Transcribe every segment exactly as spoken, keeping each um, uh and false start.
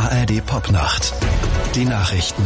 A R D Popnacht. Die Nachrichten.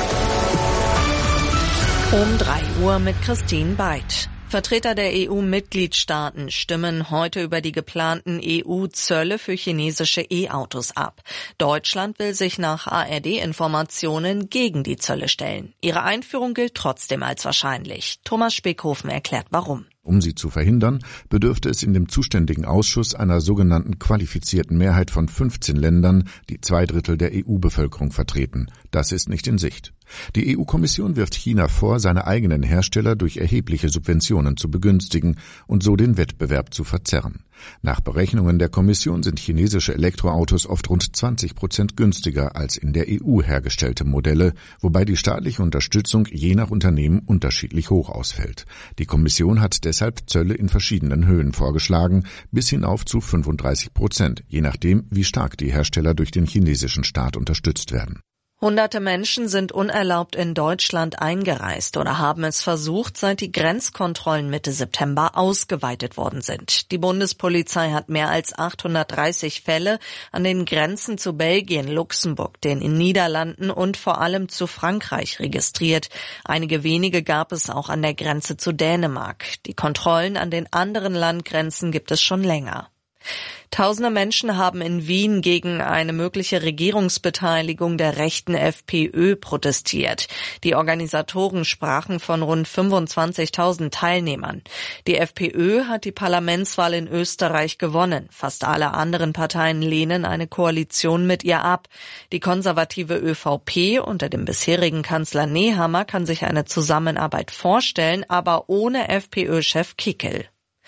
Um drei Uhr mit Christine Beid. Vertreter der E U-Mitgliedstaaten stimmen heute über die geplanten E U-Zölle für chinesische E-Autos ab. Deutschland will sich nach A R D-Informationen gegen die Zölle stellen. Ihre Einführung gilt trotzdem als wahrscheinlich. Thomas Speckhofen erklärt, warum. Um sie zu verhindern, bedürfte es in dem zuständigen Ausschuss einer sogenannten qualifizierten Mehrheit von fünfzehn Ländern, die zwei Drittel der E U-Bevölkerung vertreten. Das ist nicht in Sicht. Die E U-Kommission wirft China vor, seine eigenen Hersteller durch erhebliche Subventionen zu begünstigen und so den Wettbewerb zu verzerren. Nach Berechnungen der Kommission sind chinesische Elektroautos oft rund zwanzig Prozent günstiger als in der E U hergestellte Modelle, wobei die staatliche Unterstützung je nach Unternehmen unterschiedlich hoch ausfällt. Die Kommission hat deshalb Zölle in verschiedenen Höhen vorgeschlagen, bis hinauf zu fünfunddreißig Prozent, je nachdem, wie stark die Hersteller durch den chinesischen Staat unterstützt werden. Hunderte Menschen sind unerlaubt in Deutschland eingereist oder haben es versucht, seit die Grenzkontrollen Mitte September ausgeweitet worden sind. Die Bundespolizei hat mehr als achthundertdreißig Fälle an den Grenzen zu Belgien, Luxemburg, den Niederlanden und vor allem zu Frankreich registriert. Einige wenige gab es auch an der Grenze zu Dänemark. Die Kontrollen an den anderen Landgrenzen gibt es schon länger. Tausende Menschen haben in Wien gegen eine mögliche Regierungsbeteiligung der rechten FPÖ protestiert. Die Organisatoren sprachen von rund fünfundzwanzigtausend Teilnehmern. Die FPÖ hat die Parlamentswahl in Österreich gewonnen. Fast alle anderen Parteien lehnen eine Koalition mit ihr ab. Die konservative ÖVP unter dem bisherigen Kanzler Nehammer kann sich eine Zusammenarbeit vorstellen, aber ohne FPÖ-Chef Kickl.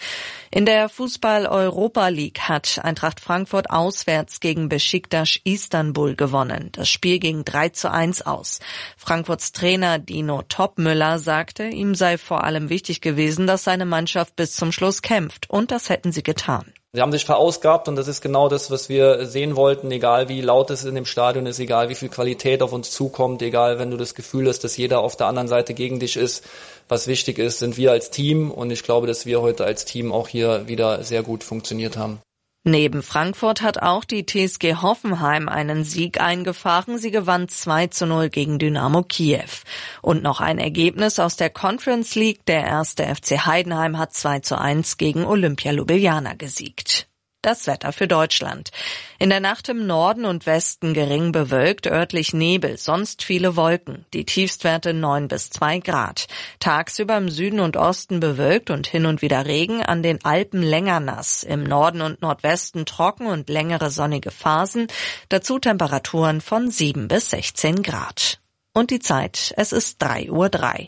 In der Fußball-Europa League hat Eintracht Frankfurt auswärts gegen Beşiktaş Istanbul gewonnen. Das Spiel ging drei zu eins aus. Frankfurts Trainer Dino Topmüller sagte, ihm sei vor allem wichtig gewesen, dass seine Mannschaft bis zum Schluss kämpft. Und das hätten sie getan. Sie haben sich verausgabt und das ist genau das, was wir sehen wollten, egal wie laut es in dem Stadion ist, egal wie viel Qualität auf uns zukommt, egal wenn du das Gefühl hast, dass jeder auf der anderen Seite gegen dich ist. Was wichtig ist, sind wir als Team und ich glaube, dass wir heute als Team auch hier wieder sehr gut funktioniert haben. Neben Frankfurt hat auch die T S G Hoffenheim einen Sieg eingefahren. Sie gewann zwei zu null gegen Dynamo Kiew. Und noch ein Ergebnis aus der Conference League. Der erste F C Heidenheim hat zwei zu eins gegen Olympia Ljubljana gesiegt. Das Wetter für Deutschland. In der Nacht im Norden und Westen gering bewölkt, örtlich Nebel, sonst viele Wolken. Die Tiefstwerte neun bis zwei Grad. Tagsüber im Süden und Osten bewölkt und hin und wieder Regen, an den Alpen länger nass. Im Norden und Nordwesten trocken und längere sonnige Phasen. Dazu Temperaturen von sieben bis sechzehn Grad. Und die Zeit, es ist drei Uhr drei.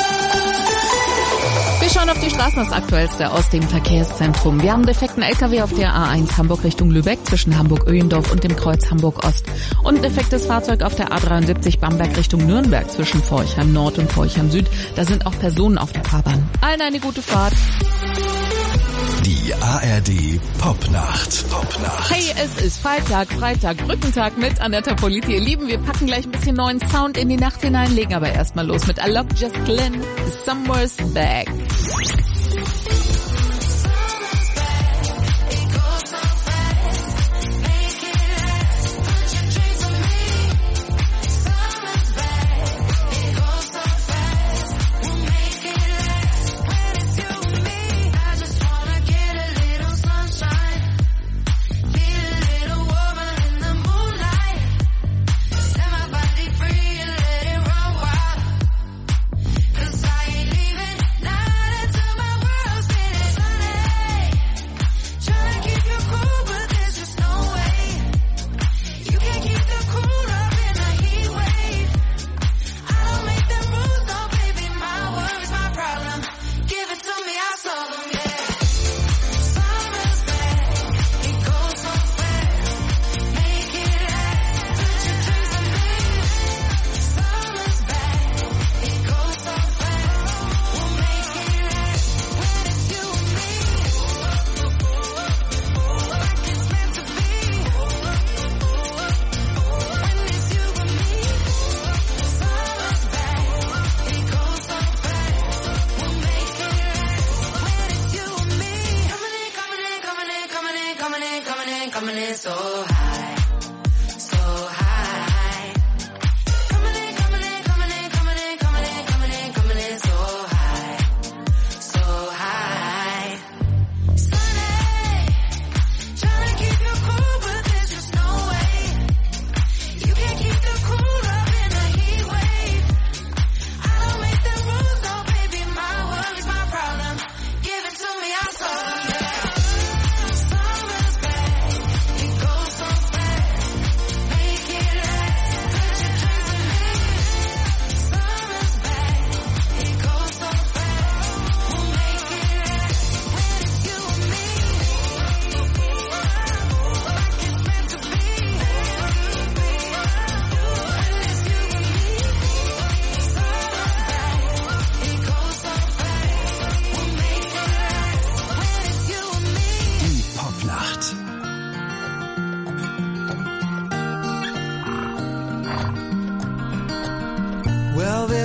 Wir schauen auf die Straßen, das Aktuellste aus dem Verkehrszentrum. Wir haben defekten L K W auf der A eins Hamburg Richtung Lübeck zwischen Hamburg-Öhendorf und dem Kreuz Hamburg-Ost. Und defektes Fahrzeug auf der A dreiundsiebzig Bamberg Richtung Nürnberg zwischen Forchheim Nord und Forchheim Süd. Da sind auch Personen auf der Fahrbahn. Allen eine gute Fahrt. Die A R D Popnacht. Popnacht. Hey, es ist Freitag, Freitag, Brückentag mit Annetta Politi. Ihr Lieben, wir packen gleich ein bisschen neuen Sound in die Nacht hinein, legen aber erstmal los mit Alok Just Glenn, Somewhere's Back. Cause I ain't leaving, not until my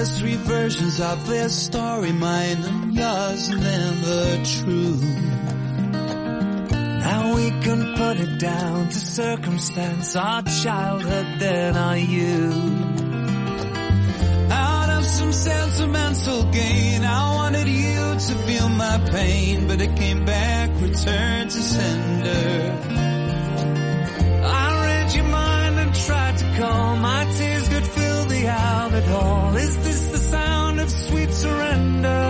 There's three versions of their story, mine and yours, never true. Now we can put it down to circumstance, our childhood, then our youth. Out of some sentimental gain, I wanted you to feel my pain, but it came back, returned to sender. I read your mind and tried to calm, my tears could fill the outlet hall. Is this the sound of sweet surrender?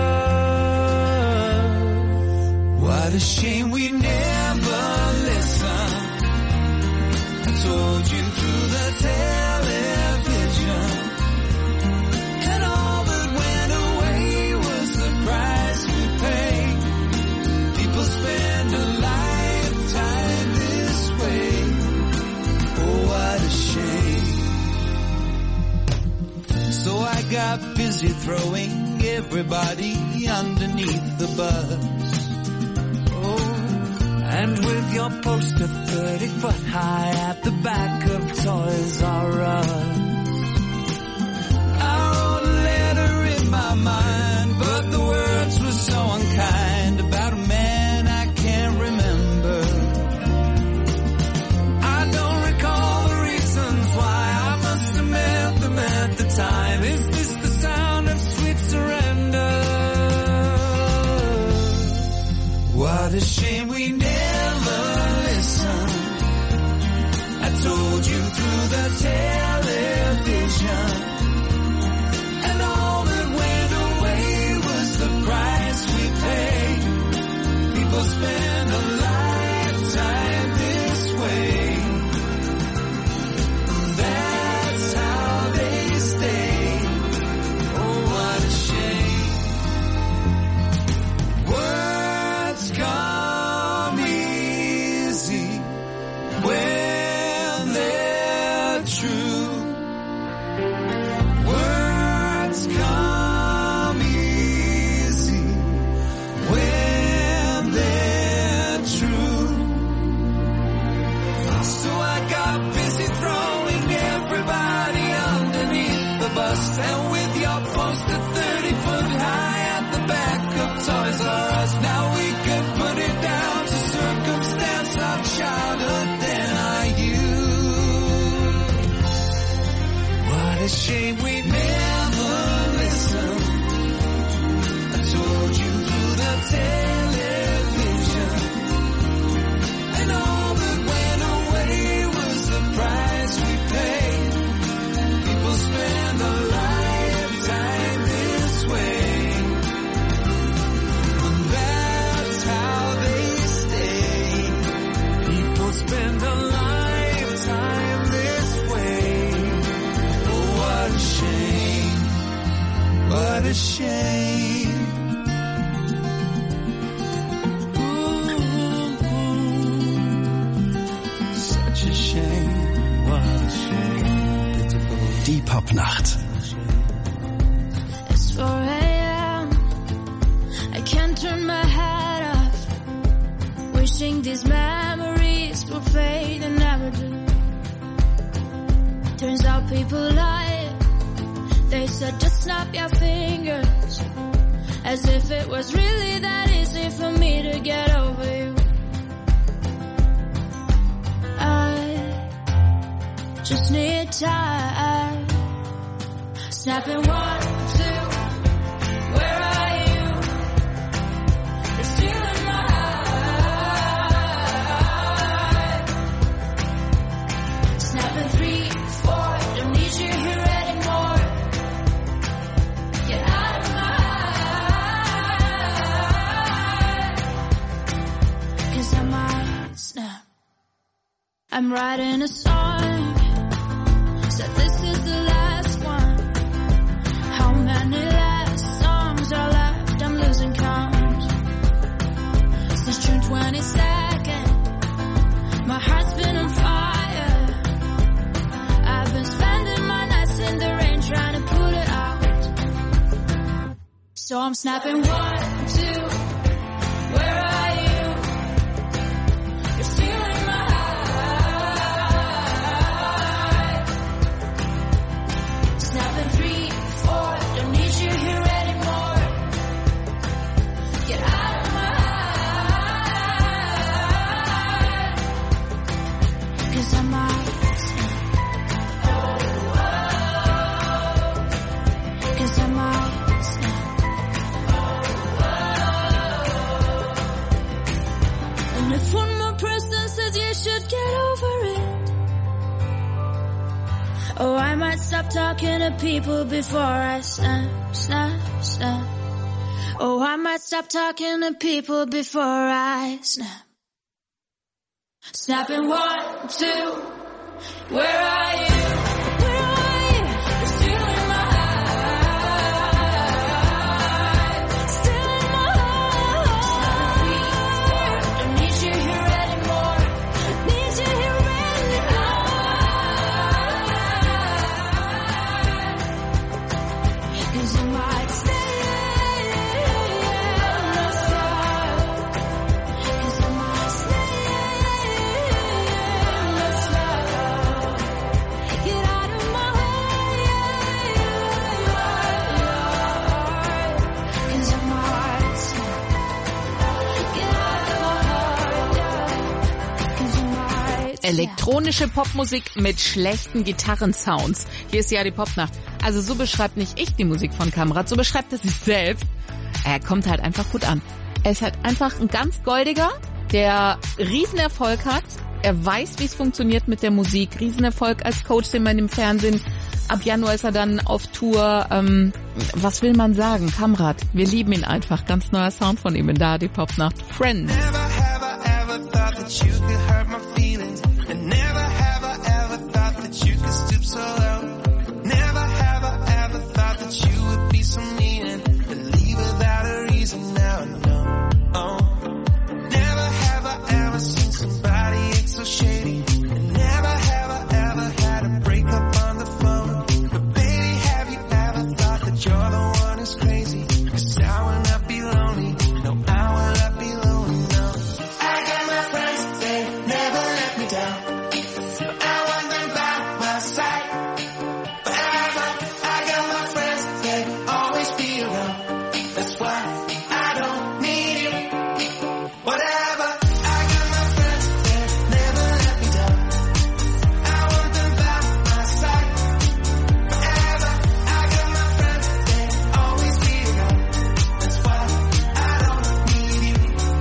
What a shame we never listened. I told you through the television, and all that went away was the price we paid. People spend a lifetime this way. Oh, what a shame. So I got busy throwing everybody underneath the bus. And with your poster thirty foot high at the back of Toys R Us, I wrote a letter in my mind, but the words were so unkind, about a man I can't remember. I don't recall the reasons why, I must have met them at the time. Is this the sound of sweet surrender? What a shame we never listened. I told you through the television, and all that went away was the price we paid. People spend a lifetime this way. That's how they stay. Oh, what a shame. Words come easy when they're true. Words come easy when they're true. So I got busy throwing everybody underneath the bus, and with your poster thirty foot high at the back of Toys R Us, now we can put it down to circumstance, our childhood, then our youth. What a shame we never listened. I told you through the television, and all that went away was the price we paid. People spend a lifetime this way. And that's how they stay. People spend a lifetime this way. Oh, what a shame. What a shame. Ooh, such a shame. What a shame. Pitiful. Die Popnacht. It's four a.m. I can't turn my head off, wishing these memories will fade and never do. Turns out people lie. They said just snap your fingers, as if it was really that easy for me to get over you. I just need time. Snapping one, two, where are you? You're stealing my heart. Snapping three, four, don't need you here anymore. Get out of my heart. 'Cause I might snap. I'm writing a song, said this is the last one. How many last songs are left? I'm losing count. Since June twenty-second, my heart's been on fire. I've been spending my nights in the rain trying to put it out. So I'm snapping one, two, where are you? You're stealing my heart. Snapping three, four, Oh, I might stop talking to people before I snap, snap, snap. Oh, I might stop talking to people before I snap. Snapping one, two, where are you? Where are you? You're still in my heart. Still in my heart. Don't need you here anymore. Need you here anymore. 'Cause you might stay. Elektronische Popmusik mit schlechten Gitarrensounds. Hier ist ja die Popnacht. Also so beschreibt nicht ich die Musik von Kamrat, so beschreibt er sich selbst. Er kommt halt einfach gut an. Er ist halt einfach ein ganz Goldiger, der Riesenerfolg hat. Er weiß, wie es funktioniert mit der Musik. Riesenerfolg als Coach, den man im Fernsehen. Ab Januar ist er dann auf Tour. Ähm, was will man sagen? Kamrat, wir lieben ihn einfach. Ganz neuer Sound von ihm in da, die Popnacht. Friends. Never have I ever thought that you could hurt my feelings. And never have I ever thought that you could stoop so low. Never have I ever thought that you would be so mean and leave without a reason. Now I know. Oh. Never have I ever seen somebody act so shady. And never have I ever had a breakup on the phone. But baby, have you ever thought that you're the one who's crazy? 'Cause I will not be lonely. No, I will not be lonely. No. I got my friends, they never let me down. I want them by my side forever. I got my friends, they always be around. That's why I don't need you. Whatever. I got my friends, they never let me down. I want them by my side forever. I got my friends, they always be around. That's why I don't need you.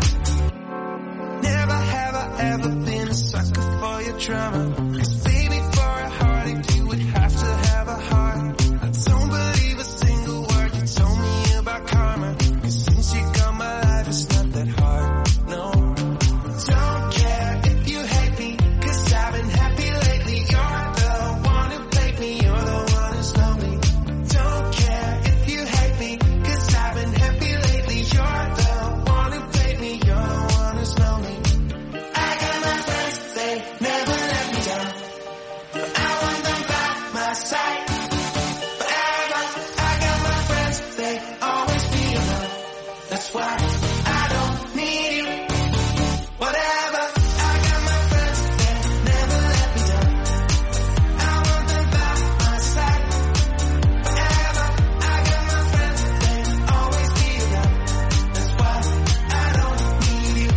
Never have I ever been a sucker for your drama. 'Cause baby, for a heartache, you would have to have a heart. I don't believe a single word you told me about karma. 'Cause since you got my life, it's not that hard, no. Don't care if you hate me, 'cause I've been happy lately. You're the one who played me, you're the one who's lonely. Don't care if you hate me, 'cause I've been happy lately. You're the one who played me, you're the one who's lonely. I got my friends, they never let me down. I want them by my side forever. I got my friends, they always be around. That's why I don't need you. Whatever. I got my friends, they never let me down. I want them by my side forever. I got my friends, they always be around. That's why I don't need you.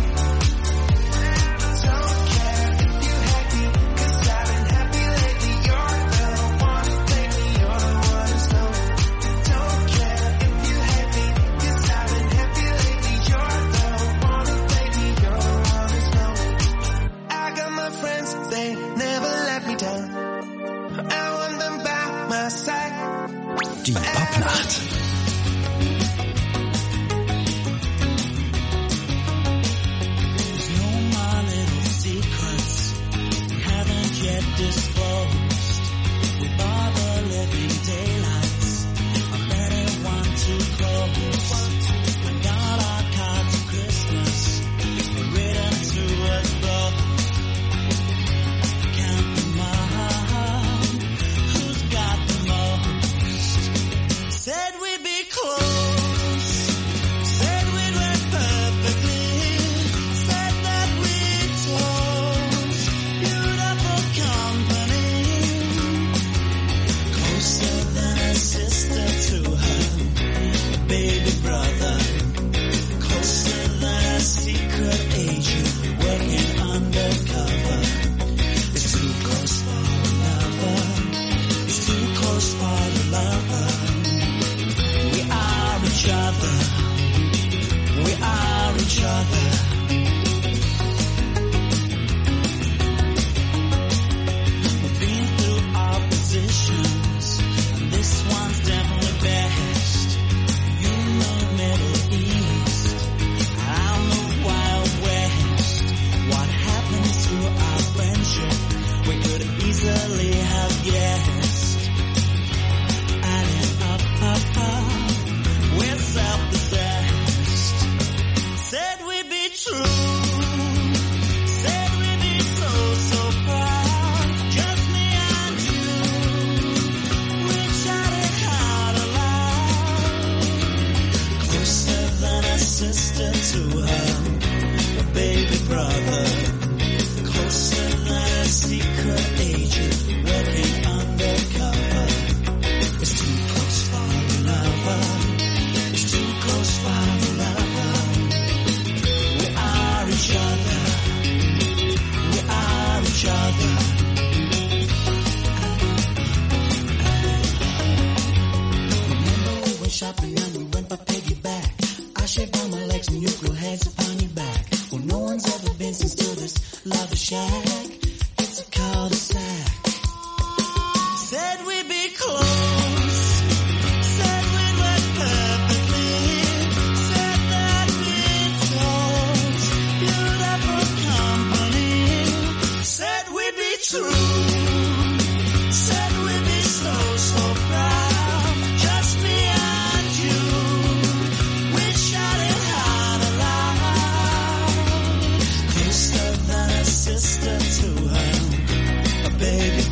Don't care if you hate me, 'cause I've been happy lately. You're the one who played me, you're the one who's lonely. Don't care if you hate me, 'cause I've been happy lately. You're the one who played me, you're the one who's lonely. I got my friends, they never let me down. I want them by my side. Die Popnacht. No more little secrets we haven't yet disclosed. With all the living daylights, I better want to close. And all our cards of Christmas are written to us both. Count them all, who's got the most? Said we'd be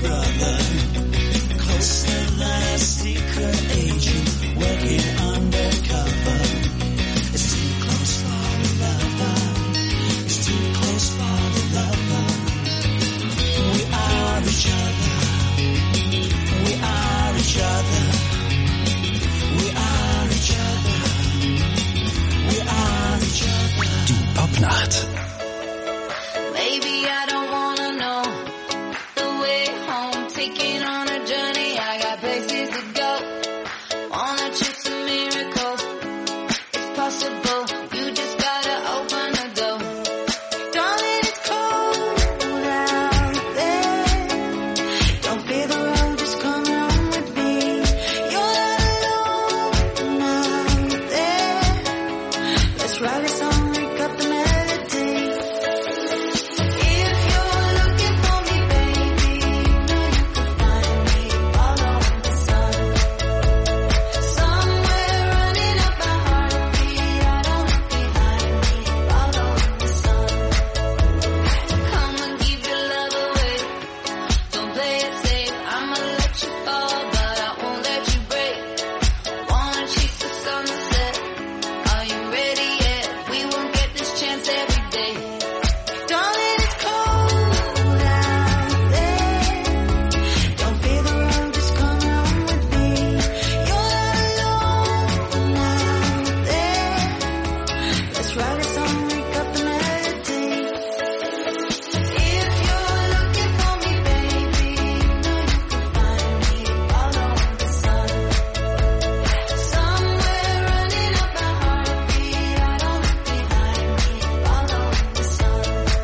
brother, closer than a secret agent working undercover. It's too close for the lover. It's too close for the lover. We are each other. We are each other. We are each other. We are each other. Die Popnacht. Maybe I don't wanna know the way home. Taking on a journey, I got places to go. Wanna chase a miracle? It's possible. You just gotta open the door. Darling, it's cold out there. Don't fear the road, just come on with me. You're not alone out there. Let's write a song, wake up the melody. If you're looking for me, baby, know you can find me all over the sun. Somewhere running up my heartbeat, I don't look behind me, all over the sun. Come and give your love away, don't play it safe. I'ma let you fall, but I won't let you break. Wanna chase the sunset, are you ready yet? We won't get this chance every day. Darling, it's cold out there. Don't fear the road, just come along with me. You're not alone out there. Let's write a song, wake up the melody. If you're looking for me, baby, know you can find me all over the sun. Somewhere running up my heartbeat, I don't look behind me, all over the sun.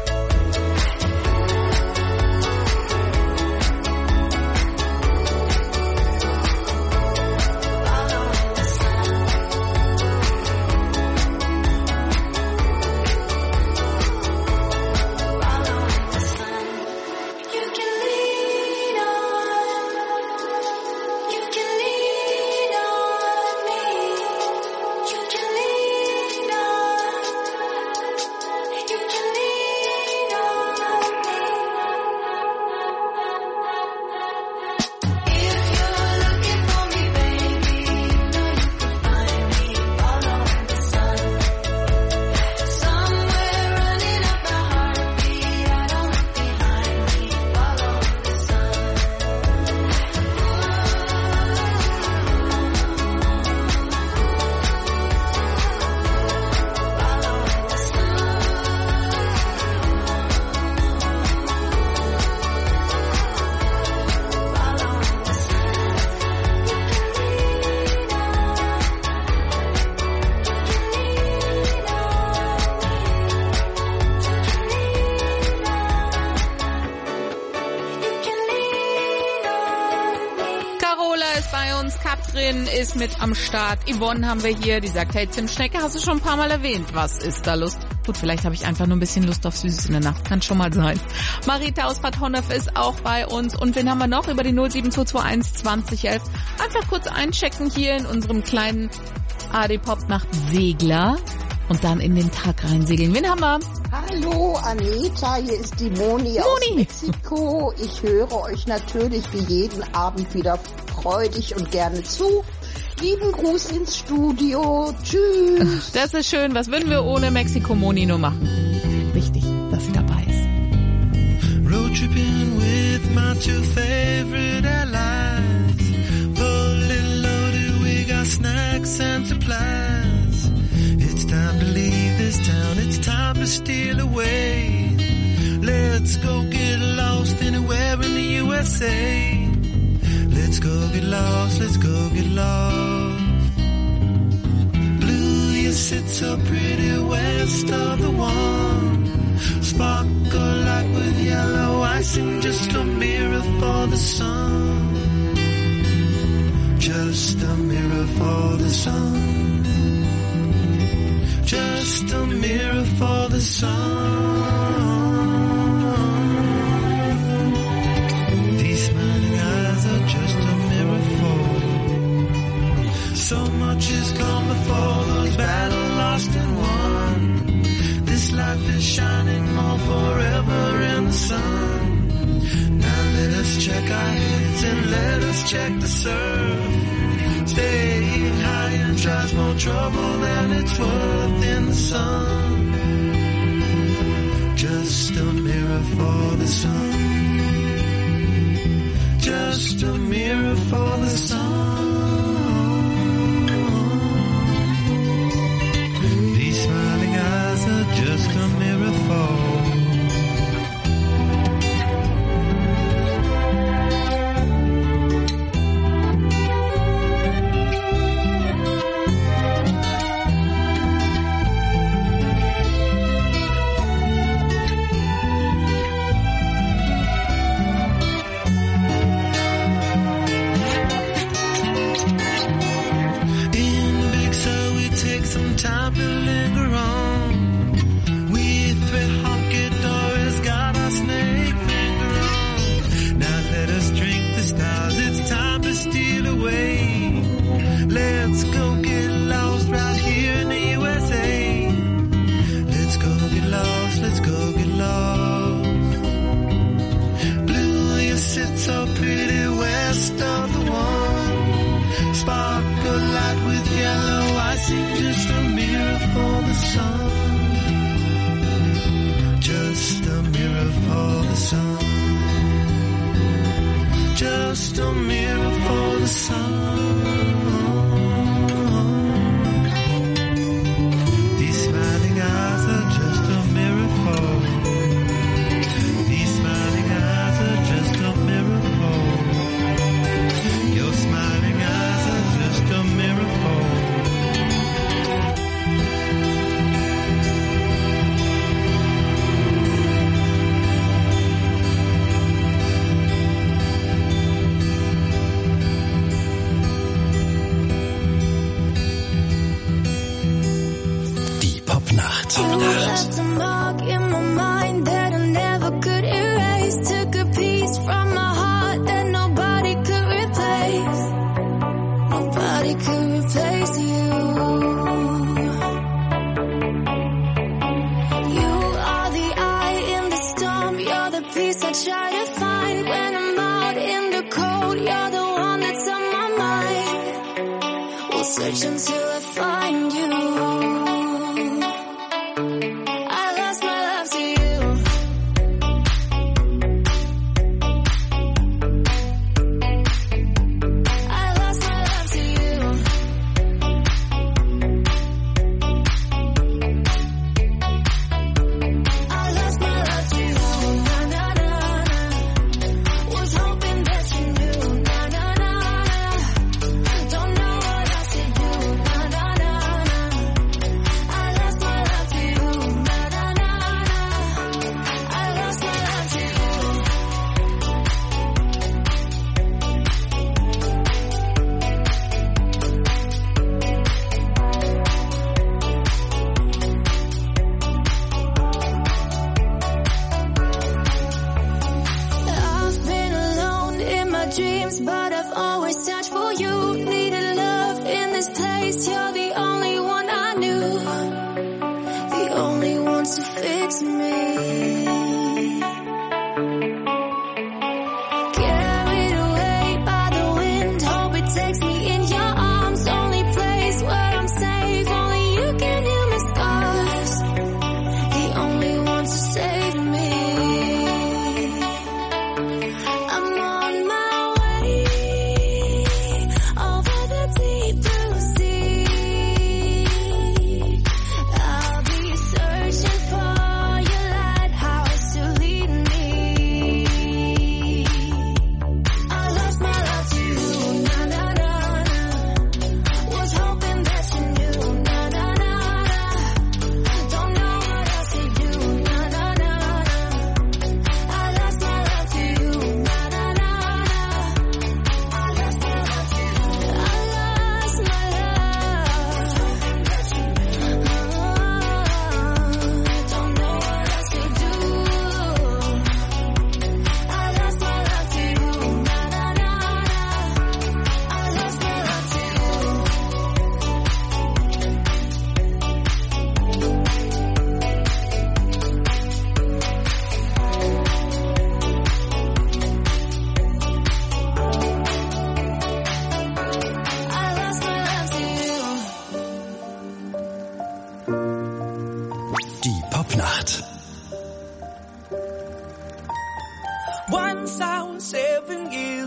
You can lean on, you can lean on me. You can lean on, you can lean on me. If you're looking for me, baby, know you can find me all over the sun. Somewhere running up my heartbeat, I don't look behind me, all over the sun. Carola ist bei uns, Katrin ist mit am Start, Yvonne haben wir hier, die sagt, hey Tim Schnecke, hast du schon ein paar Mal erwähnt, was ist da Lust? Gut, vielleicht habe ich einfach nur ein bisschen Lust auf Süßes in der Nacht, kann schon mal sein. Marita aus Bad Honnef ist auch bei uns und wen haben wir noch über die null sieben zwei zwei eins zwanzig elf? Einfach kurz einchecken hier in unserem kleinen A D Popnacht Segler und dann in den Tag reinsegeln. Wen haben wir? Hallo Anita, hier ist die Moni, aus Moni. Mexiko. Ich höre euch natürlich wie jeden Abend wieder freudig und gerne zu. Lieben Gruß ins Studio. Tschüss. Das ist schön, was würden wir ohne Mexiko Moni nur machen? Wichtig, dass sie dabei ist. Road tripping with my two favorite allies. Fully loaded, we got snacks and supplies. It's time to leave this town, it's time to steal away. Let's go get lost anywhere in the U S A. Let's go get lost, let's go get lost. Blue, you sit so pretty west of the one. Sparkle like with yellow icing, just a mirror for the sun. Just a mirror for the sun. Just a mirror for the sun. These smiling eyes are just a mirror for you. So much has come before, those battles lost and won. This life is shining more forever in the sun. Now let us check lights and let us check the surf. Staying high and tries more trouble than it's worth in the sun. Just a mirror for the sun. Just a mirror for the sun. These smiling eyes are just a mirror for. Time to linger on. We three honky doors got our snake finger on. Now let us drink the stars. It's time to steal away. Let's go get lost right here in the U S A. Let's go get lost. Let's go get lost. Blue, you sit so pretty west of the one. Sparkle light with yellow. I see just a mirror for the sun. Just a mirror for the sun. Just a mirror for the sun. These smiling eyes are just a mirror for. These smiling eyes are just a mirror for. Your smiling eyes are just a mirror for. Popnacht. You left a mark in my mind that I never could erase. Took a piece from my heart that nobody could replace. Nobody could replace you. You are the eye in the storm. You're the peace I try to find when I'm out in the cold. You're the one that's on my mind. We'll search until I find you. I'll be searching for your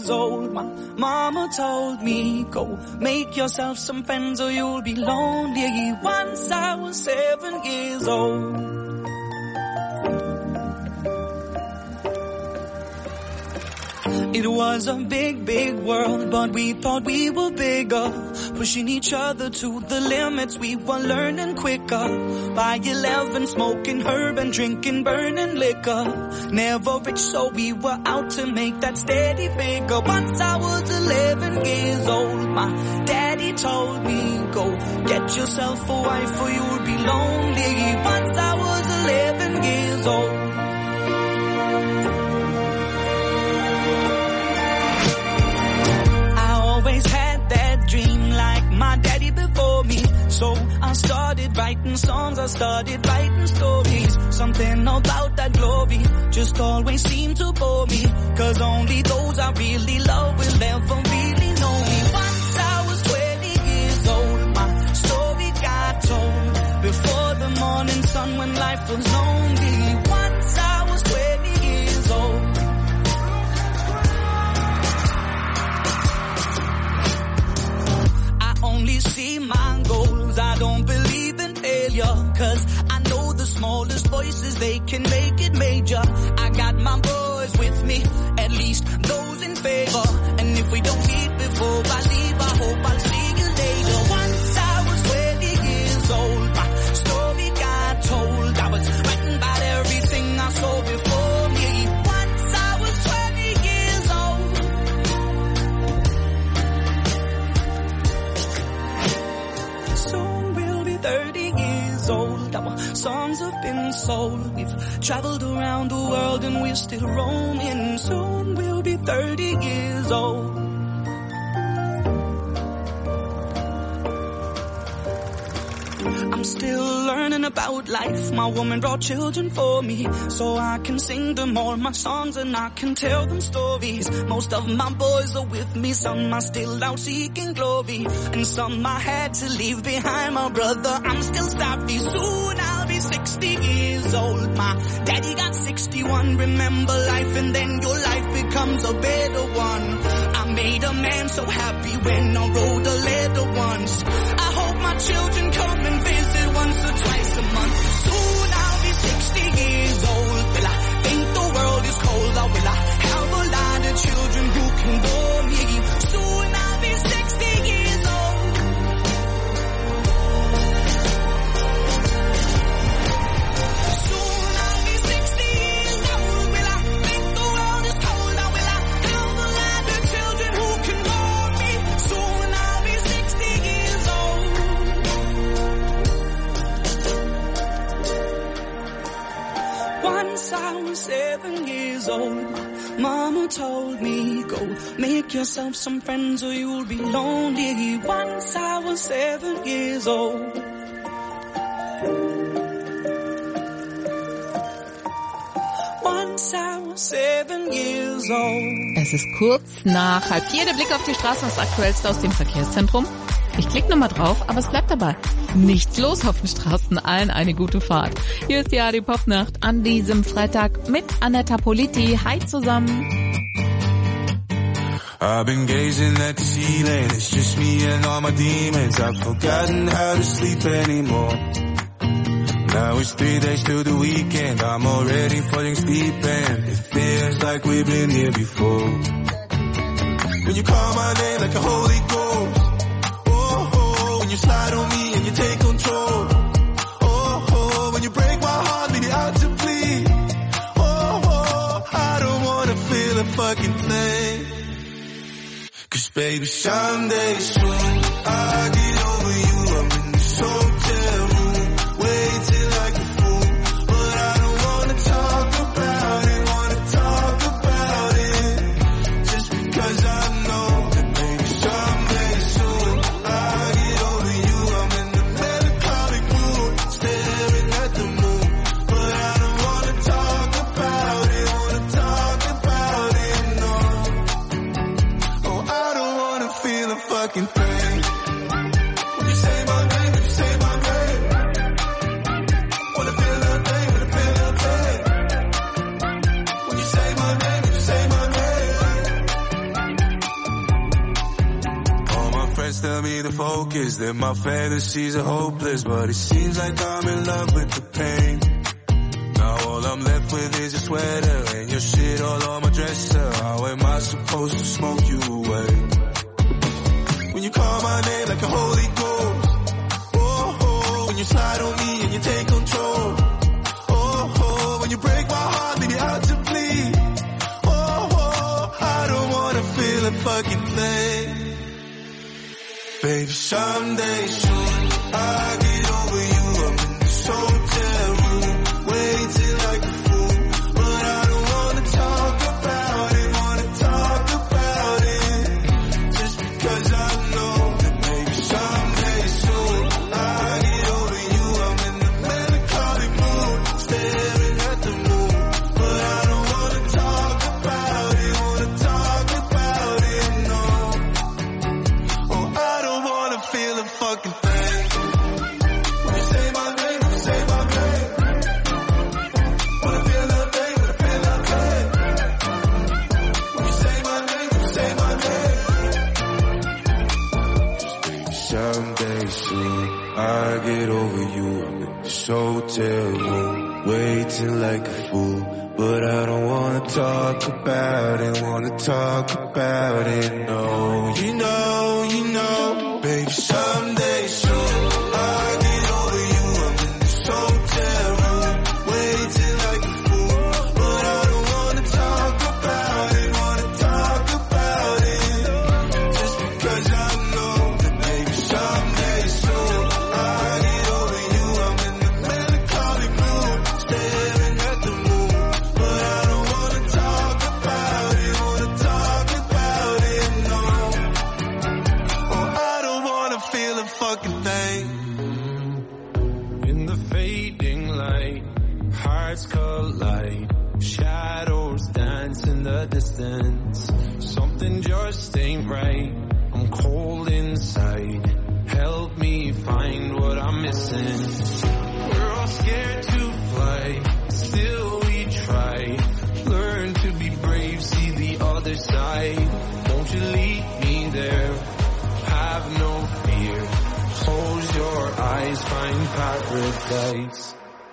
years old, my mama told me, go make yourself some friends or you'll be lonely. Once I was seven years old. It was a big, big world, but we thought we were bigger. Pushing each other to the limits, we were learning quicker. By eleven, smoking herb and drinking burning liquor. Never rich, so we were out to make that steady figure. Once I was eleven years old, my daddy told me, go get yourself a wife or you'll be lonely. Once I was eleven years old. Always had that dream like my daddy before me. So I started writing songs, I started writing stories. Something about that glory just always seemed to bore me. Cause only those I really love will ever really know me. Once I was twenty years old, my story got told. Before the morning sun when life was lonely. Once I was twenty years old. Only see my goals, I don't believe in failure. Cause I know the smallest voices, they can make it major. I got my boys with me, at least those in favor. And if we don't meet before I leave, I hope I'll see you later. Once I was twenty years old, my story got told. I was writing about everything I saw before me. Once I was twenty years old. thirty years old, our songs have been sold. We've traveled around the world and we're still roaming. Soon we'll be thirty years old. I'm still learning about life. My woman brought children for me, so I can sing them all my songs and I can tell them stories. Most of my boys are with me, some are still out seeking glory, and some I had to leave behind. My brother, I'm still sorry. Soon I'll be sixty years old. My daddy got sixty-one. Remember life and then your life becomes a better one. I made a man so happy when I wrote a letter once. I hope my children come and visit once or twice a month. Soon I'll be sixty years old. Will I think the world is cold, or will I have a lot of children who can bore me? Soon I'll be sixty years old. Soon I'll be sixty years old. Will I think the world is cold, or will I have a lot of children who can bore me? Soon I'll be sixty years old. Once I was seven years old, my mama told me, go make yourself some friends or you'll be lonely. Once I was seven years old. Once I was seven years old. Es ist kurz nach halb vier. Der Blick auf die Straßen, das Aktuellste aus dem Verkehrszentrum. Ich klicke nochmal drauf, aber es bleibt dabei. Nichts los auf den Straßen, allen eine gute Fahrt. Hier ist die A R D Popnacht an diesem Freitag mit Anetta Politi. Hi zusammen. I've been gazing at the ceiling, it's just me and all my demons. I've forgotten how to sleep anymore. Now it's three days till the weekend, I'm already falling asleep and it feels like we've been here before. When you call my name like a Holy Ghost, oh, oh, when you slide on me and you take control, oh, oh, when you break my heart, leave it out to plead, oh, oh, I don't wanna feel a fucking thing. Cause baby, someday soon, I'll get over you, I'm in this hotel room, waiting like a fool, but I don't wanna talk about it, wanna talk about it, just because I know that maybe someday soon, I'll get over you, I'm in the melancholic mood, staring at the moon, but I don't wanna talk about it, wanna talk about it, no, oh I don't wanna feel a fucking thing. friends tell me to focus, that my fantasies are hopeless, but it seems like I'm in love with the pain. Now all I'm left with is your sweater and your shit all on my dresser. How am I supposed to smoke you away? When you call my name like a holy ghost, oh, oh, when you slide on me and you take control, oh, oh, when you break my heart, leave me out to bleed, oh, oh, I don't wanna feel a fucking thing. Baby, someday soon, I'll get over you. I'm in this hotel room, waiting like a fool, but I don't wanna talk about it, wanna talk about it, just because I know that maybe someday soon, I'll get over you. I'm in the melancholy mood, staring at the moon, but I don't wanna talk about it, wanna talk about it, no. Oh, I don't wanna feel a fucking thing. When you say my name, when you say my name, wanna feel that thing, wanna feel that thing. When you say my name, when you say my name, just baby, someday soon I'll get over you. I'm in this hotel room, waiting like a fool, but I don't wanna talk about it, wanna talk about it, no. You know, you know, baby, someday soon I'll get over you. I'm in this hotel room, waiting like a fool, but I don't wanna talk about it, wanna talk about it, just because I know that maybe someday soon I'll get over you. I'm in the melancholy mood, staring at the moon, but I don't wanna talk about it, wanna talk about it, no. Oh, I don't wanna feel a fucking thing. In the fading light, hearts collide, shadows dance in the distance. Something just ain't right, I'm cold inside. Help me find what I'm missing. We're all scared to fly, still we try. Learn to be brave, see the other side. Won't you lead me there? Have no fear. Close your eyes, find paradise.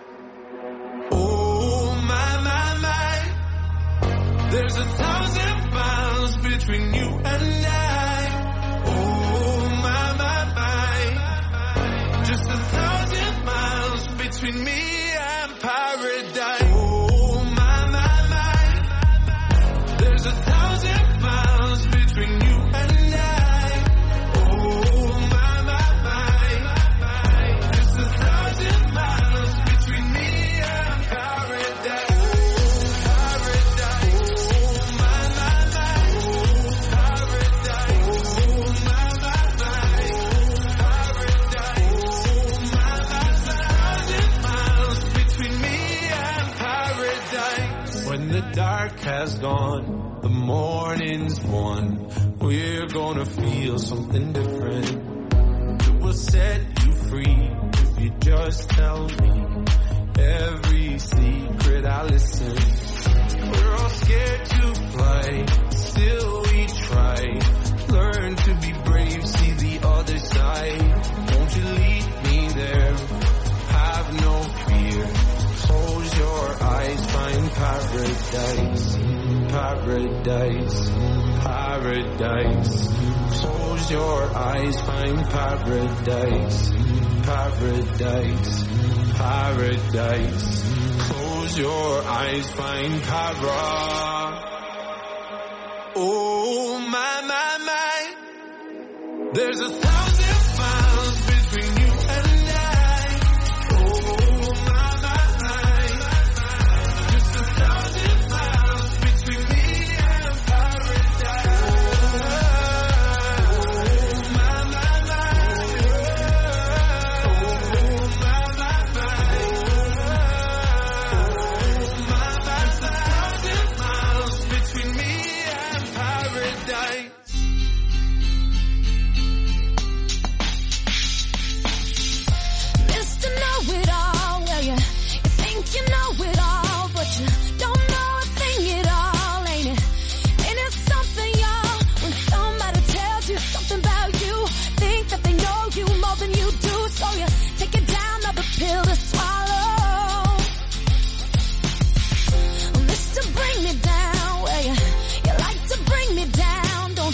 Oh my, my, my. There's a thousand miles between you and I. Oh my, my, my. Just a thousand miles between me and paradise. Oh my, my, my. There's a thousand miles between you and I. Oh my, my, my. Just a thousand miles between me and paradise. Paradise. Oh my, my, my. Paradise. Oh my, my, my. Paradise. Oh my, my, my. Thousand miles between me and paradise. When the dark has gone, the morning's won, we're gonna feel something different. It will set you free if you just tell me every secret I listen. We're all scared to fly, still we try. Learn to be brave, see the other side. Won't you lead me there? Have no fear. Close your eyes, find paradise. Paradise, paradise. Close your eyes, find paradise. Paradise, paradise. Close your eyes, find para. Oh my, my, my. There's a thousand miles between you and I. Oh my, my, my. Just a thousand miles between me and paradise. Oh my, my, my. Oh my, my, my. Oh my, my, my. Thousand miles between me and paradise.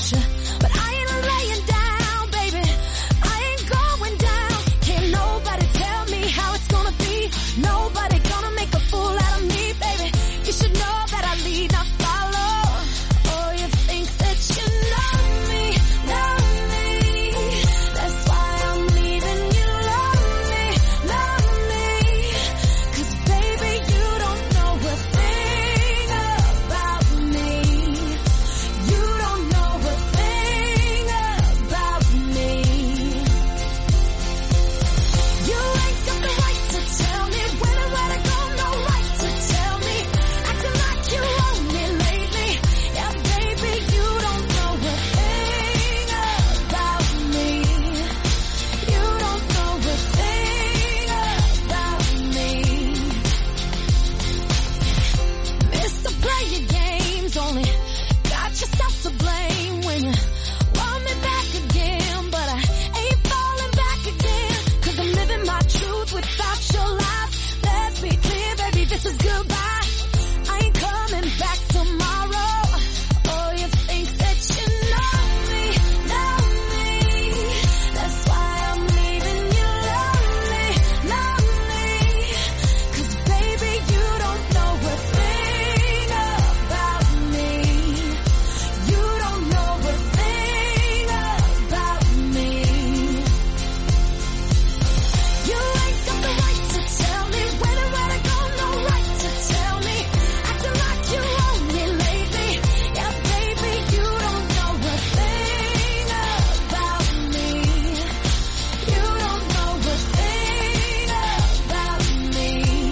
about you, but I ain't laying down, baby. I ain't going down. Can't nobody tell me how it's gonna be. Nobody gonna make a fool out of me, baby. You should know that I lead, not follow. Oh, you think that you know me, know me. That's why I'm leaving you lonely, lonely. 'Cause baby, you don't know a thing about me. You don't know a thing about me. You ain't got the right to tell me when and where to go, no right to tell me. Acting like you own me lately. Yeah, baby, you don't know a thing about me. You don't know a thing about me. Mister Play your games, only got yourself to blame when you want me back again. But I ain't falling back again, 'cause I'm living my truth without your lies. Let's be clear, baby, this is goodbye. I ain't coming back tomorrow. Oh, you think that you know me, know me. That's why I'm leaving you lonely, lonely. 'Cause baby, you don't know a thing about me. You don't know a thing about me. You ain't got the right to tell me when and where to go, no right to tell me. Acting like you own me lately. Yeah, baby, you don't know a thing about me. You don't know a thing about me.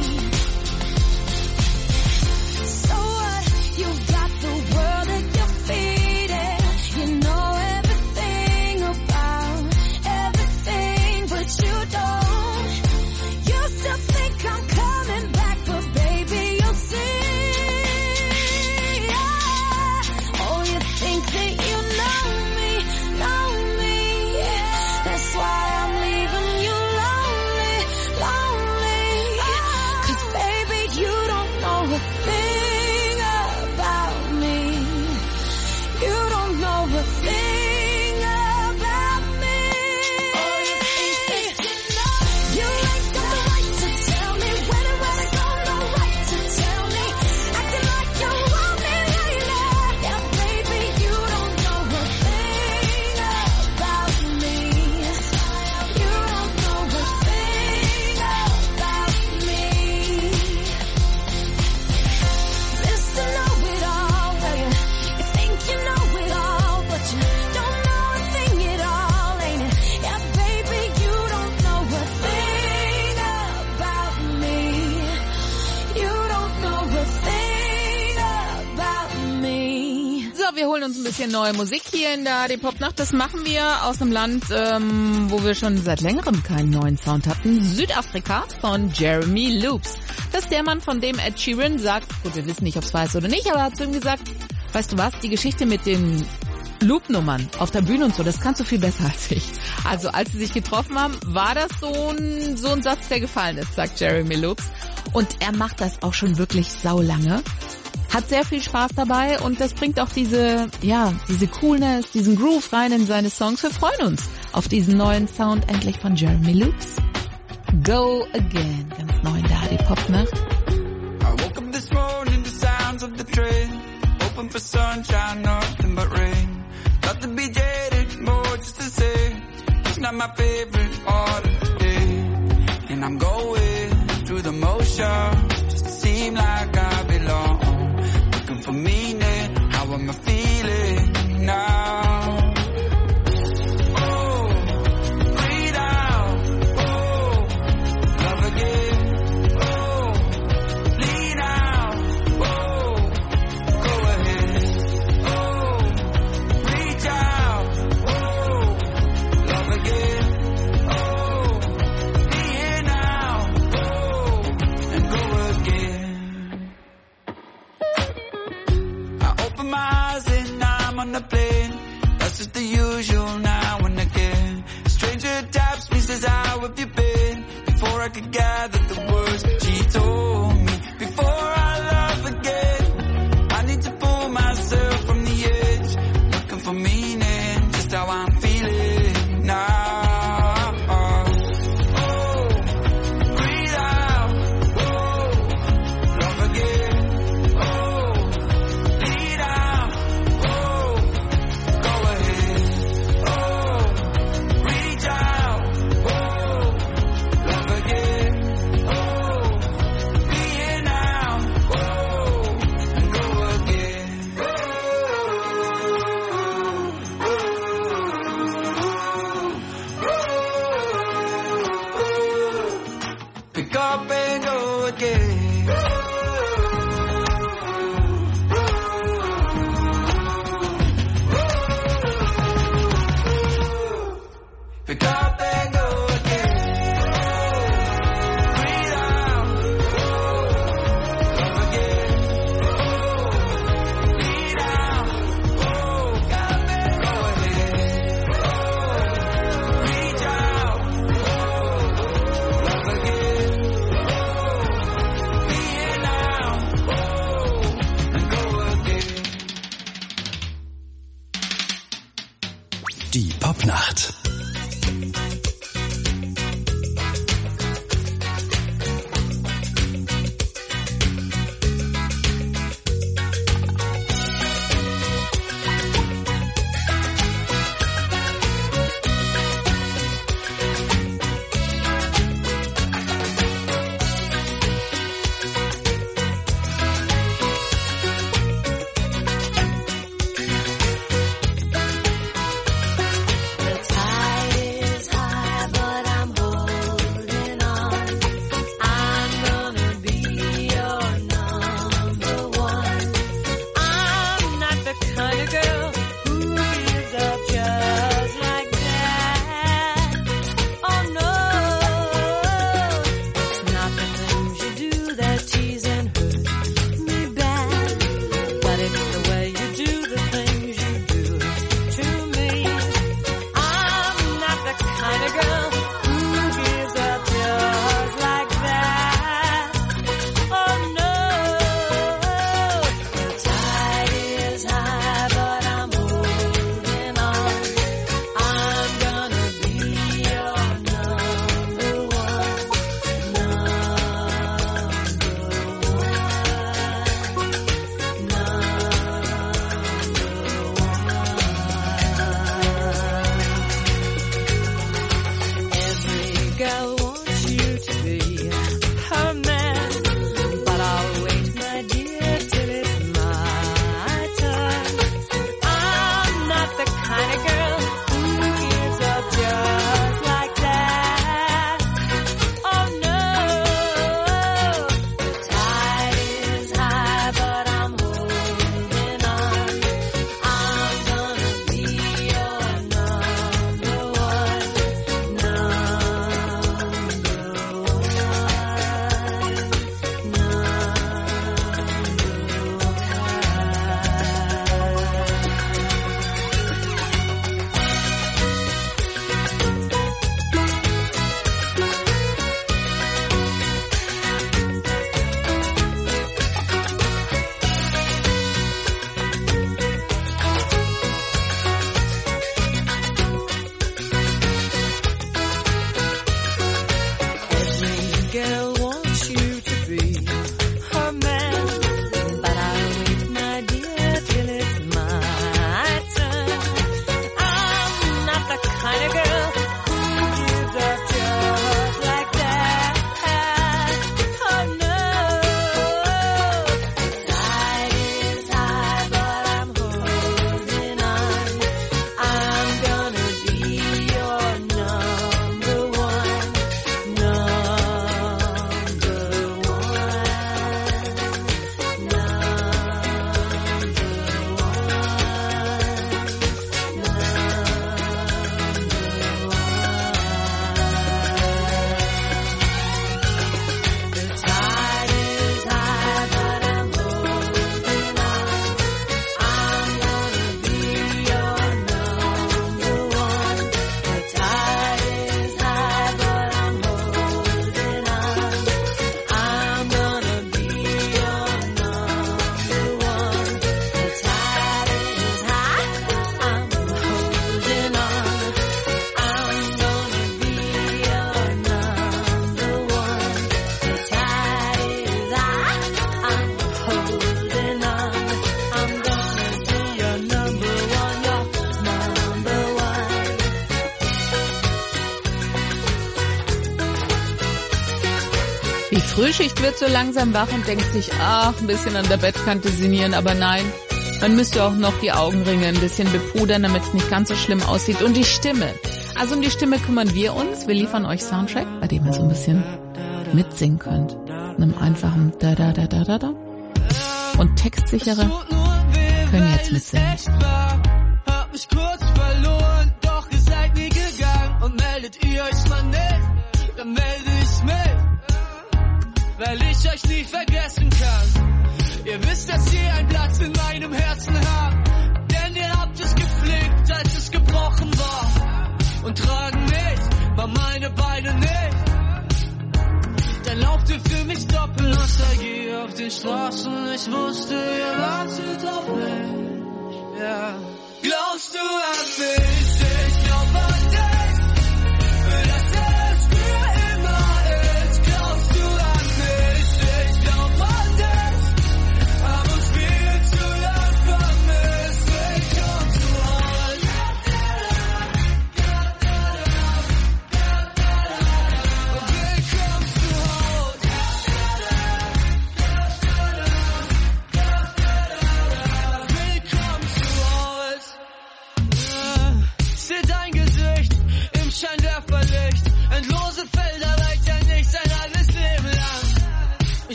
So what? You got the world at your feet, and you know everything about everything, but you don't. You still think I'm coming back, but baby, you'll see. Yeah. Oh, you think that you know me, know me. That's why I'm leaving you lonely, lonely. 'Cause baby, you don't know a thing about me. You don't know a thing about me. Oh, you think that you know. You ain't got the right to tell me when and where to go, no right to tell me. Acting like you want me lately. Yeah, baby, you don't know a thing about me. You don't know a thing about me. Mister Know-it-all, well, you, you think you know it all, but you don't know a thing at all, ain't it? Yeah, baby, you don't know a thing about me. You don't know a thing about me. So, wir holen uns ein bisschen neue Musik hier in der A R D Popnacht. Das machen wir aus einem Land, ähm, wo wir schon seit längerem keinen neuen Sound hatten. Südafrika von Jeremy Loops. Das ist der Mann, von dem Ed Sheeran sagt, gut, wir wissen nicht, ob es weiß oder nicht, aber er hat zu ihm gesagt, weißt du was, die Geschichte mit den Loop-Nummern auf der Bühne und so, das kannst du viel besser als ich. Also als sie sich getroffen haben, war das so ein, so ein Satz, der gefallen ist, sagt Jeremy Loops. Und er macht das auch schon wirklich saulange. Hat sehr viel Spaß dabei und das bringt auch diese, ja, diese Coolness, diesen Groove rein in seine Songs. Wir freuen uns auf diesen neuen Sound endlich von Jeremy Loops. Go Again, ganz neu in der A R D Popnacht. I woke up this morning to sounds of the train. Hoping for sunshine, nothing but rain. Not to be jaded, more just to say it's not my favorite part of the day. And I'm going through the motions just to seem like I belong. Looking for meaning, how am I feeling now? Oh, breathe out. Oh, love again. Oh, lean out. Oh, go ahead. Oh, reach out. Oh, love again. Oh, be here now. Oh, and go again. I open my eyes and I'm on the plane. That's just the usual now and again. A stranger taps me, says, how have you been? Before I could gather the words, she told me, before I love again, I need to pull myself from the edge, looking for me Die Popnacht. Die Frühschicht wird so langsam wach und denkt sich, ach, ein bisschen an der Bettkante sinnieren, aber nein, man müsste auch noch die Augenringe ein bisschen bepudern, damit es nicht ganz so schlimm aussieht. Und die Stimme. Also um die Stimme kümmern wir uns. Wir liefern euch Soundtrack, bei dem ihr so ein bisschen mitsingen könnt. Einem einfachen Da-Da-Da-Da-Da-Da. Und textsichere können jetzt mitsingen. Hab mich kurz verloren, doch ihr seid nie gegangen. Und meldet ihr euch mal nicht, dann melde ich mich, weil ich euch nie vergessen kann. Ihr wisst, dass ihr einen Platz in meinem Herzen habt, denn ihr habt es gepflegt, als es gebrochen war. Und tragen mich, war meine Beine nicht. Dann lauft ihr für mich doppelt Nostalgie auf den Straßen. Ich wusste, ihr wartet auf mich, ja. Glaubst du an mich? Ich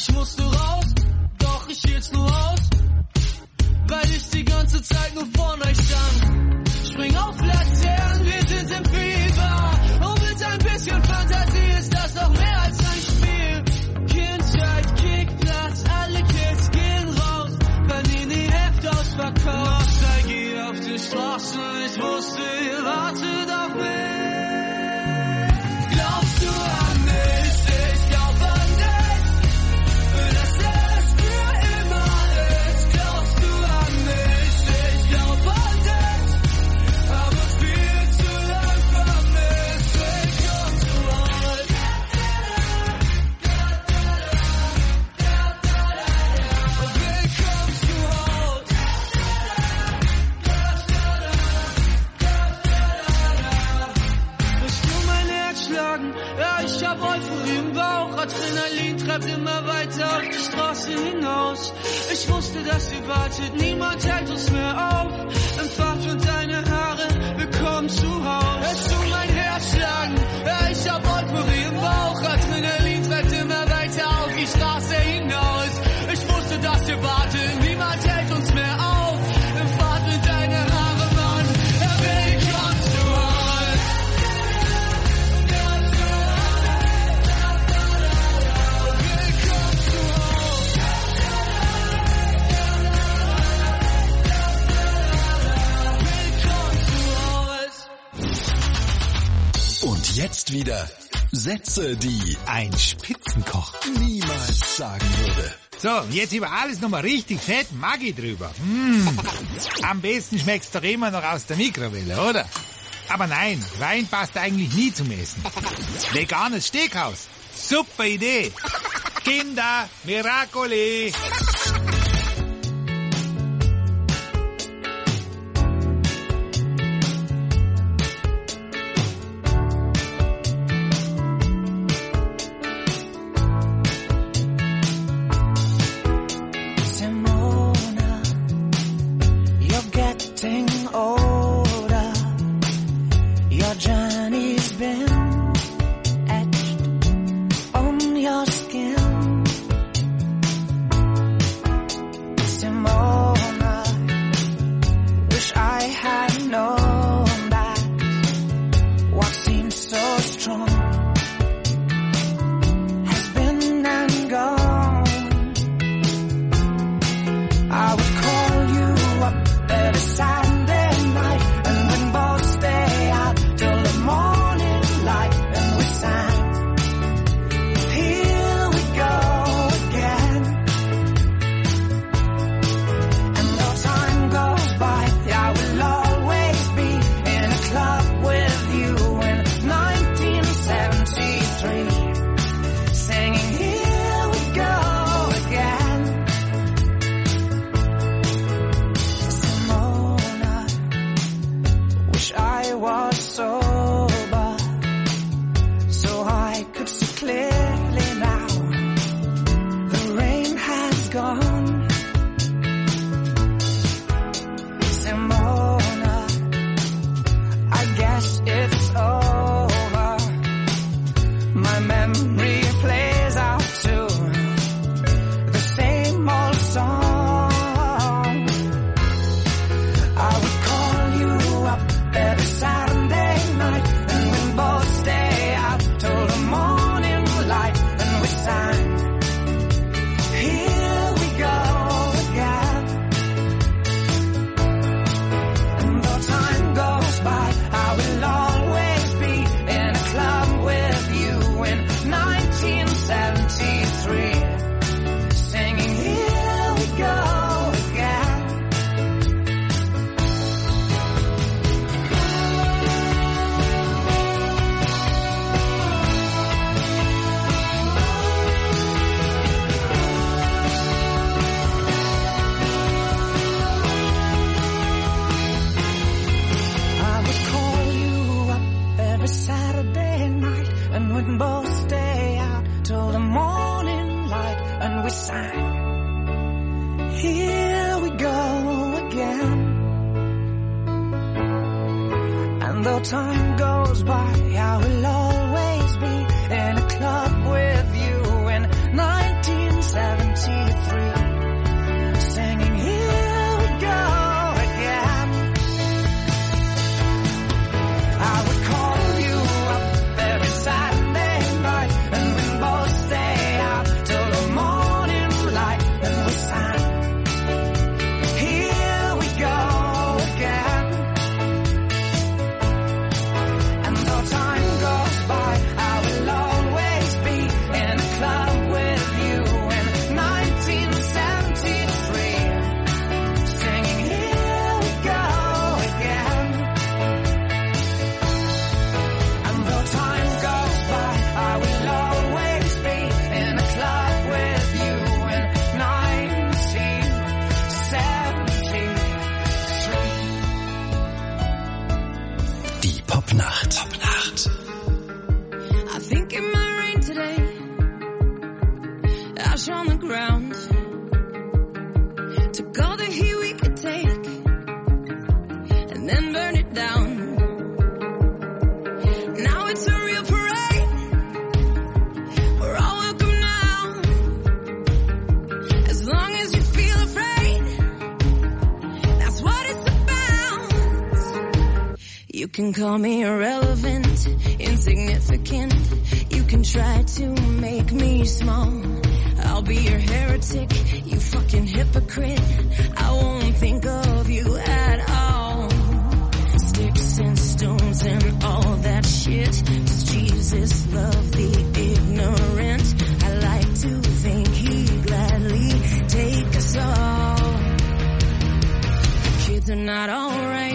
Ich musste raus, doch ich hielt's nur aus, weil ich die ganze Zeit nur vor euch stand. Spring auf Laternen, wir sind im Fieber. Und mit ein bisschen Fantasie ist das doch mehr als ein Spiel. Kindheit, Kickplatz, alle Kids gehen raus, Panini Heft ausverkauft. Nostalgie auf den Straßen, ich wusste, ihr wartet auf mich. Glaubst du an mich? Ich glaub an dich. Dass es für immer ist. Glaubst du an mich? Ich glaub an dich. Aber viel zu lang vermisst. Willkommen zu euch. Willkommen zu euch. Hörst du mein Herz schlagen? Ja, ich hab Euphorie im Bauch. Adrenalin treibt immer weiter auf die Straße hinaus. Ich wusste, dass ihr wartet, niemand hält uns mehr auf. Im Fahrt und deine Haare, willkommen zu Haus. Hörst du mein Herz schlagen? Ja, ich hab Euphorie im Bauch. Adrenalin treibt immer weiter auf die Straße hinaus. Ich wusste, dass ihr wartet, niemand hält uns mehr auf. Im Fahrt und deine Haare, Mann, ja, willkommen zu Haus. Und jetzt wieder Sätze, die ein Spitzenkoch niemals sagen würde. So, jetzt über alles nochmal richtig fett Maggi drüber. Mm. Am besten schmeckt's doch immer noch aus der Mikrowelle, oder? Aber nein, Wein passt eigentlich nie zum Essen. Veganes Steakhouse, super Idee. Kinder, Miracoli. Simona, you're getting older. Your journey's been etched on your skin. Simona, wish I had known that what seemed so strong has been and gone. I would call you up every Saturday night, and we'd both stay out till the morning light, and we sang, here we go again. And though time goes by, I will always be in a club with you in nineteen seventy-three, singing, here we go again. Simona, wish I was sober, so I could see clearly now. The rain has gone. Simona, I guess it's over. My memory plays out to the same old song. I would call you up every Saturday night, and we'd both stay out till the morning light, and we sang, here we go again. And though time goes by, I will always be in a club with you in nineteen seventy-three, singing, here we go again. I would call you up every Saturday night, and we'd both stay out till the morning light, and we sang, here we go again. And though time goes by, I will always be in a club with you in nineteen seventy-three, singing here we go again. I would call you up every Saturday night, and we both stay out till the morning light, and we sang, here we go again. And though time goes by, I will always be in a club with you in nineteen seventy-three, singing here we go again. And though time goes by, I will always be in a club with you in nineteen seventy-three. Die Popnacht. Popnacht. I think it might rain today. Ash on the ground. Took all the heat we could take and then burn it down. Now it's a real parade. We're all welcome now. As long as you feel afraid, that's what it's about. You can call me irrelevant, insignificant. You can try to make me small. I'll be your heretic, you fucking hypocrite. I won't think of you at all. Sticks and stones and all that shit. Does Jesus love the ignorant? I like to think he'd gladly take us all. The kids are not alright.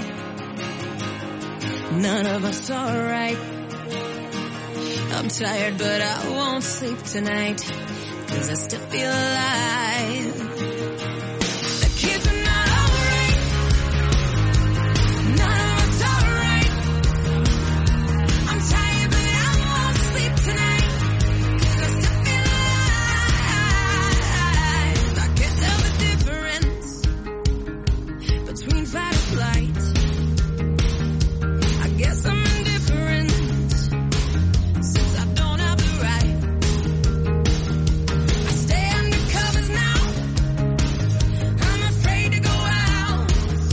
None of us are right. I'm tired, but I won't sleep tonight, 'cause I still feel alive. The kids are not alright. None of us are right. I'm tired, but I won't sleep tonight, 'cause I still feel alive. I can't tell the difference between fight or flight. I guess I'm indifferent, since I don't have the right. I stay under covers now. I'm afraid to go out.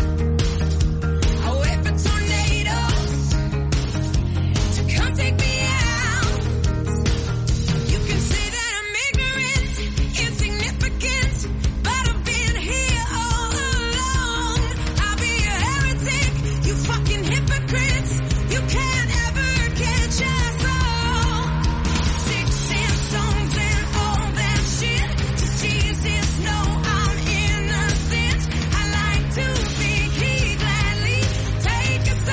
I wait for tornadoes to come take me out. You can say that I'm ignorant, insignificant, but I've been here all along. I'll be a heretic, you fucking hypocrites. You can't ever catch us all. Sticks and stones and all that shit. Does Jesus know I'm innocent? I like to think he'd gladly take us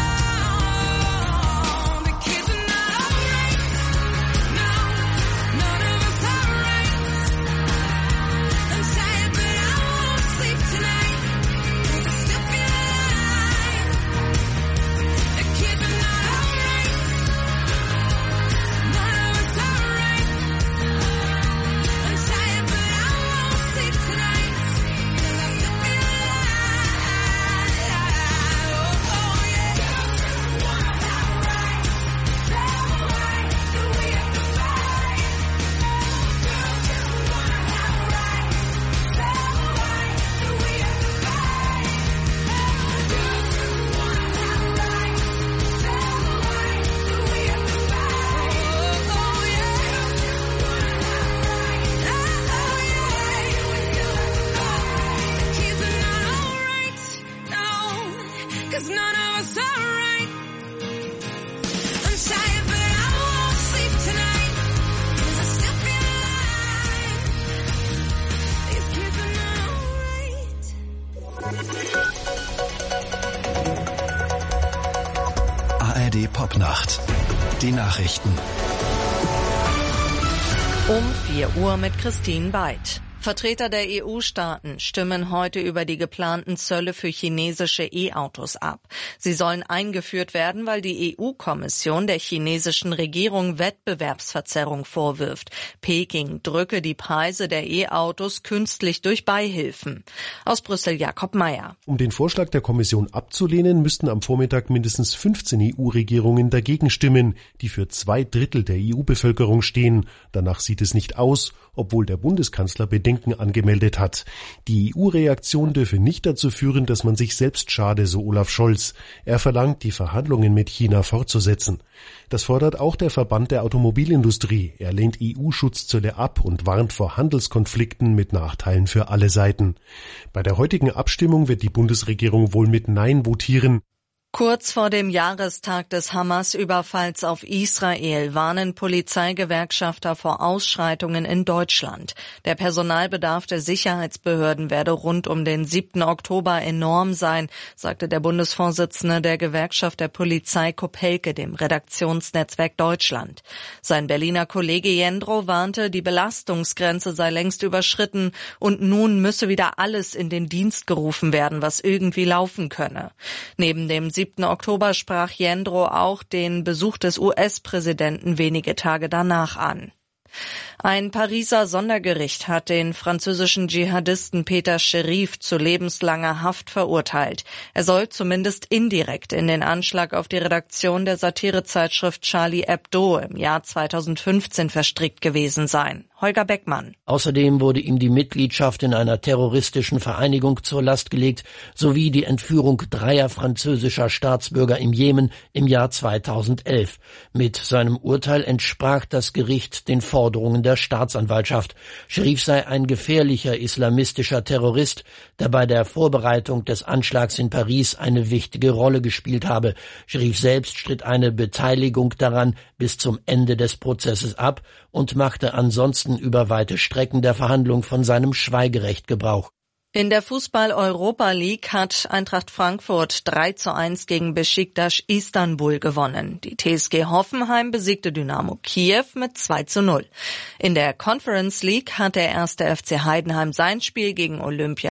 all. The kids are not alright. No, none of us are right. I'm tired, but I won't sleep tonight, 'cause I still feel alive. The kids are not alright. None of us are right. I'm tired, but I won't sleep tonight, 'cause I still feel alive. Oh, oh yeah. Girls just wanna have a right. Tell why do we have to fight? Girls just wanna have a right. Tell why do we have to fight? Girls just wanna have a right. Tell why do we have to fight? Oh, oh yeah. Girls just wanna have a right. Oh, oh yeah. We still have to fight. The kids are not alright. No, 'cause none of us are right. I'm tired, but I won't sleep tonight, 'cause I still feel alive. These kids are not alright. A R D Popnacht. Die Nachrichten. Um vier Uhr mit Christine Beid. Vertreter der E U-Staaten stimmen heute über die geplanten Zölle für chinesische E-Autos ab. Sie sollen eingeführt werden, weil die E U-Kommission der chinesischen Regierung Wettbewerbsverzerrung vorwirft. Peking drücke die Preise der E-Autos künstlich durch Beihilfen. Aus Brüssel Jakob Mayer. Um den Vorschlag der Kommission abzulehnen, müssten am Vormittag mindestens fünfzehn E U-Regierungen dagegen stimmen, die für zwei Drittel der E U-Bevölkerung stehen. Danach sieht es nicht aus, obwohl der Bundeskanzler Bedenken angemeldet hat. Die E U-Reaktion dürfe nicht dazu führen, dass man sich selbst schade, so Olaf Scholz. Er verlangt, die Verhandlungen mit China fortzusetzen. Das fordert auch der Verband der Automobilindustrie. Er lehnt E U-Schutzzölle ab und warnt vor Handelskonflikten mit Nachteilen für alle Seiten. Bei der heutigen Abstimmung wird die Bundesregierung wohl mit Nein votieren. Kurz vor dem Jahrestag des Hamas-Überfalls auf Israel warnen Polizeigewerkschafter vor Ausschreitungen in Deutschland. Der Personalbedarf der Sicherheitsbehörden werde rund um den siebten Oktober enorm sein, sagte der Bundesvorsitzende der Gewerkschaft der Polizei Kopelke dem Redaktionsnetzwerk Deutschland. Sein Berliner Kollege Jendro warnte, die Belastungsgrenze sei längst überschritten und nun müsse wieder alles in den Dienst gerufen werden, was irgendwie laufen könne. Neben dem siebten Oktober sprach Jendro auch den Besuch des U S-Präsidenten wenige Tage danach an. Ein Pariser Sondergericht hat den französischen Dschihadisten Peter Scherif zu lebenslanger Haft verurteilt. Er soll zumindest indirekt in den Anschlag auf die Redaktion der Satirezeitschrift Charlie Hebdo im Jahr zweitausendfünfzehn verstrickt gewesen sein. Holger Beckmann. Außerdem wurde ihm die Mitgliedschaft in einer terroristischen Vereinigung zur Last gelegt, sowie die Entführung dreier französischer Staatsbürger im Jemen im Jahr zweitausendelf. Mit seinem Urteil entsprach das Gericht den Forderungen der Staatsanwaltschaft. Scherif sei ein gefährlicher islamistischer Terrorist, der bei der Vorbereitung des Anschlags in Paris eine wichtige Rolle gespielt habe. Scherif selbst stritt eine Beteiligung daran bis zum Ende des Prozesses ab und machte ansonsten über weite Strecken der Verhandlung von seinem Schweigerecht Gebrauch. In der Fußball-Europa League hat Eintracht Frankfurt drei zu eins gegen Beşiktaş Istanbul gewonnen. Die T S G Hoffenheim besiegte Dynamo Kiew mit zwei zu null. In der Conference League hat der erste F C Heidenheim sein Spiel gegen Olympia